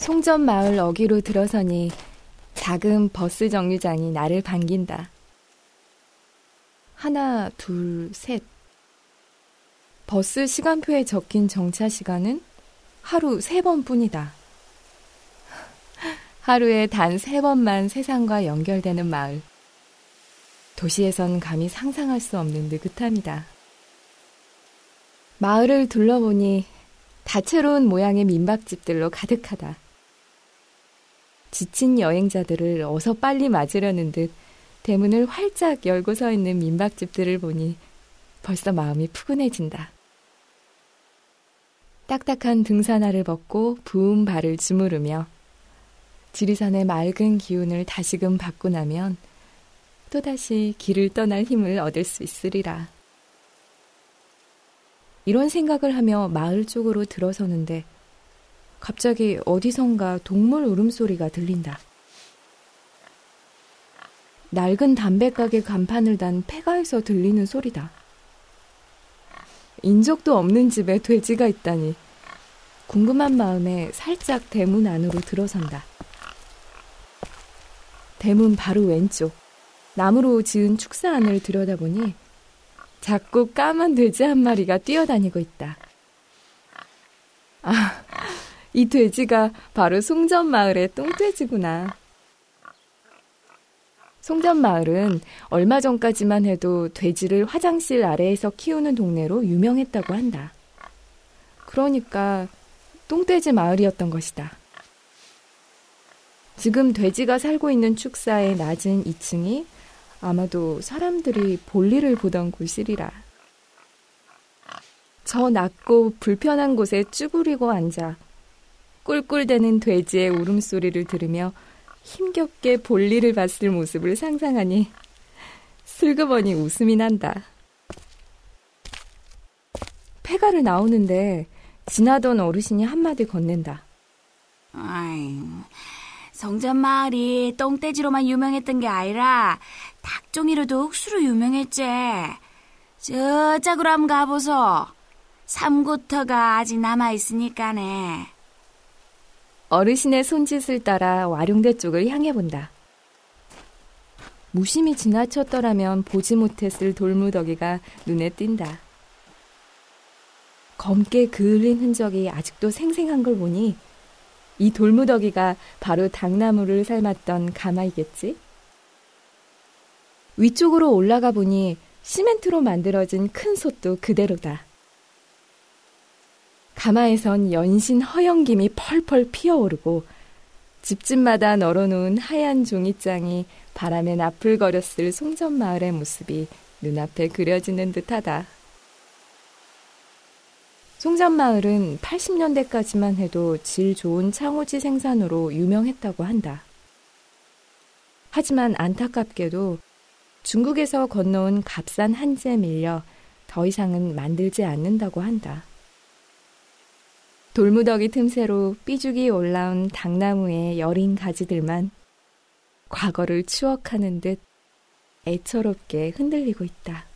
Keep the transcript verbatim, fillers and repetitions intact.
송전 마을 어귀로 들어서니 작은 버스 정류장이 나를 반긴다. 하나, 둘, 셋. 버스 시간표에 적힌 정차 시간은 하루 세 번뿐이다. 하루에 단 세 번만 세상과 연결되는 마을. 도시에선 감히 상상할 수 없는 느긋함이다. 마을을 둘러보니 다채로운 모양의 민박집들로 가득하다. 지친 여행자들을 어서 빨리 맞으려는 듯 대문을 활짝 열고 서 있는 민박집들을 보니 벌써 마음이 푸근해진다. 딱딱한 등산화를 벗고 부은 발을 주무르며 지리산의 맑은 기운을 다시금 받고 나면 또다시 길을 떠날 힘을 얻을 수 있으리라. 이런 생각을 하며 마을 쪽으로 들어서는데 갑자기 어디선가 동물 울음소리가 들린다. 낡은 담배가게 간판을 단 폐가에서 들리는 소리다. 인적도 없는 집에 돼지가 있다니 궁금한 마음에 살짝 대문 안으로 들어선다. 대문 바로 왼쪽 나무로 지은 축사 안을 들여다보니 작고 까만 돼지 한 마리가 뛰어다니고 있다. 아, 이 돼지가 바로 송전마을의 똥돼지구나. 송전마을은 얼마 전까지만 해도 돼지를 화장실 아래에서 키우는 동네로 유명했다고 한다. 그러니까 똥돼지 마을이었던 것이다. 지금 돼지가 살고 있는 축사의 낮은 이 층이 아마도 사람들이 볼일을 보던 곳이리라. 저 낮고 불편한 곳에 쭈그리고 앉아 꿀꿀대는 돼지의 울음소리를 들으며 힘겹게 볼일을 봤을 모습을 상상하니 슬그머니 웃음이 난다. 폐가를 나오는데 지나던 어르신이 한마디 건넨다. 아이, 성전마을이 똥돼지로만 유명했던 게 아니라 닭종이로도 흙수로 유명했지. 저짝으로 한번 가보소. 삼구터가 아직 남아있으니까네. 어르신의 손짓을 따라 와룡대 쪽을 향해 본다. 무심히 지나쳤더라면 보지 못했을 돌무더기가 눈에 띈다. 검게 그을린 흔적이 아직도 생생한 걸 보니 이 돌무더기가 바로 닭나무를 삶았던 가마이겠지? 위쪽으로 올라가 보니 시멘트로 만들어진 큰 솥도 그대로다. 가마에선 연신 허영김이 펄펄 피어오르고 집집마다 널어놓은 하얀 종이장이 바람에 나풀거렸을 송전마을의 모습이 눈앞에 그려지는 듯하다. 송전마을은 팔십 년대까지만 해도 질 좋은 창호지 생산으로 유명했다고 한다. 하지만 안타깝게도 중국에서 건너온 값싼 한지에 밀려 더 이상은 만들지 않는다고 한다. 돌무더기 틈새로 삐죽이 올라온 닭나무의 여린 가지들만 과거를 추억하는 듯 애처롭게 흔들리고 있다.